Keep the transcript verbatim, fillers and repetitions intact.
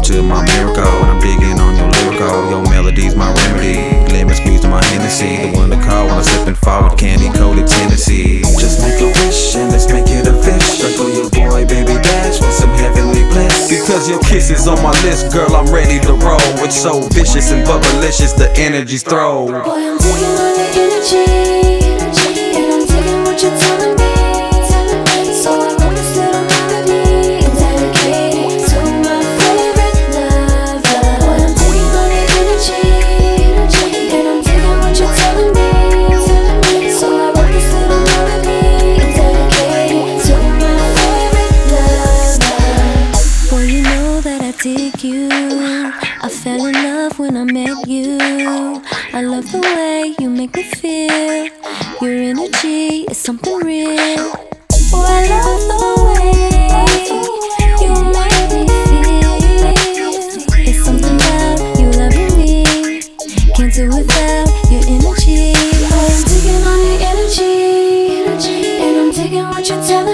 to my miracle. And I'm digging on your lyrical. Your melody's my remedy. Lemon squeeze to my Hennessy. The one to call when I slip and fall with candy coated tendencies. Just make a wish and let's make it official. Go your boy, baby, dash with some heavenly bliss. Because your kiss is on my list, girl, I'm ready to roll. It's so vicious and bubblicious, the energy's throw. Boy, I'm taking on the energy, and I'm taking what you're telling me. So I wrote this little melody, dedicated to my favorite lover. Boy, I'm taking on the energy, and I'm taking what you're telling me. So I wrote this little melody, dedicated to my favorite lover. Boy, you know that I dig you. I fell in love when I met you. I love the way you make me feel. Your energy is something real. Oh, I love the way you make me feel. It's something about you loving me. Can't do without your energy. Oh, I'm digging on your energy, and I'm digging what you're telling me.